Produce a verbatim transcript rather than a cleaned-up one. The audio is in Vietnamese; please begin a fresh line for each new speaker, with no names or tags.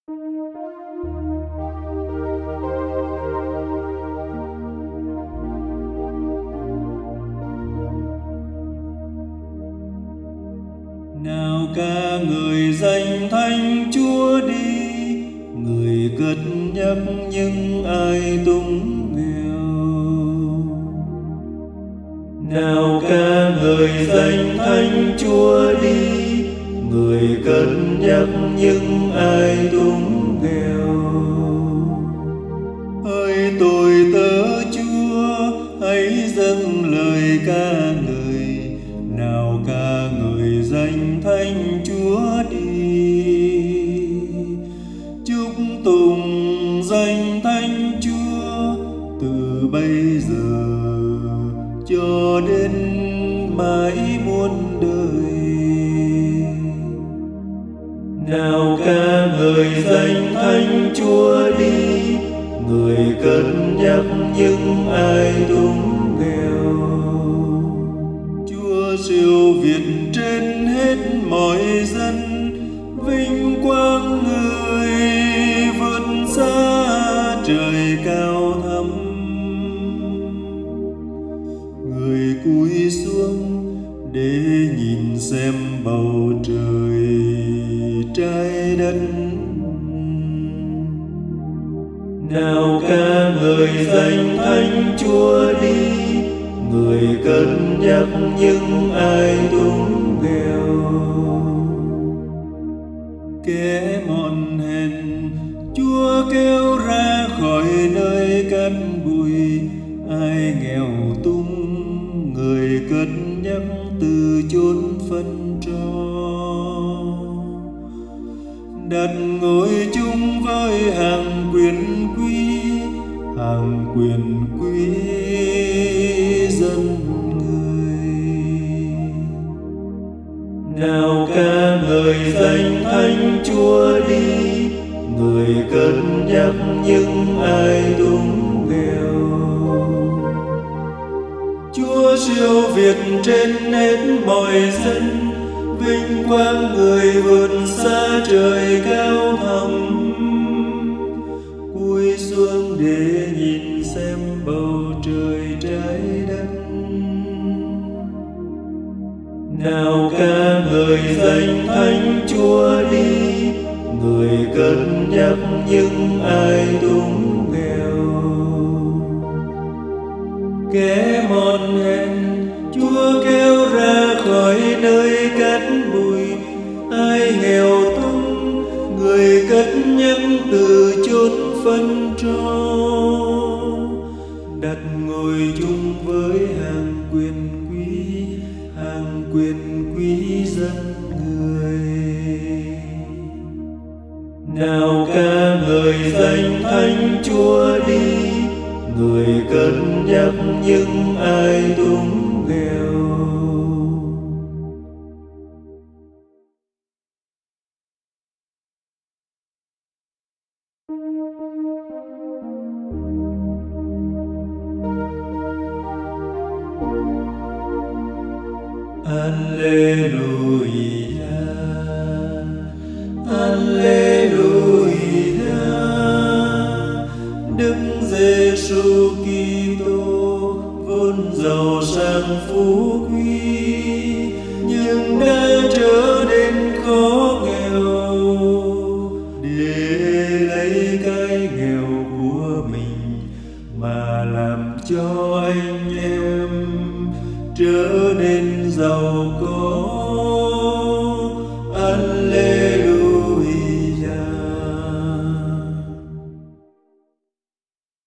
Nào ca người danh Thánh Chúa đi, người cất nhắc những ai túng nghèo. Nào ca người danh Thánh Chúa đi, người cất nhắc những ai túng nghèo. Hỡi tôi tớ Chúa, hãy dâng lời ca ngợi. Nào ca người danh Thánh Chúa đi, chúc tùng danh Thánh Chúa từ bây giờ cho đến mãi muôn đời. Nào ca người danh Thánh Chúa đi, người cân nhắc những ai túng nghèo. Chúa siêu việt trên hết mọi dân, vinh quang người vượt xa trời cao thẳm. Người cúi xuống để nhìn xem bầu trời trái đất. Nào ca người danh Thánh Chúa đi, người cân nhắc những ai túng nghèo. Kẻ mòn hèn Chúa kêu ra khỏi nơi cát bụi, ai nghèo túng người cân nhắc từ chốn phân cho. Đặt ngồi chung với hàng quyền quý, hàng quyền quý dân người. Nào ca người danh Thánh Chúa đi, người cân nhắc những ai túng nghèo. Chúa siêu việt trên hết mọi dân, vinh quang người vượt xa trời cao thẳm. Cúi xuống để nhìn xem bầu trời trái đất. Nào ca người danh Thánh Chúa đi, người cân nhắc những ai túng nghèo. Kẻ mòn hèn Chúa kêu ra khỏi nơi cát bụi, ai nghèo túng người cất nhắc từ chốn phân cho. Đặt ngồi chung với hàng quyền quý, hàng quyền quý dân người. Nào ca người danh Thánh Chúa đi, người cân nhắc những ai túng nghèo. Alleluia, Alleluia. Đức Giêsu Kitô vốn giàu sang phú quý, nhưng đã trở nên khó nghèo để lấy cái nghèo của mình mà làm cho anh em trở nên giàu có.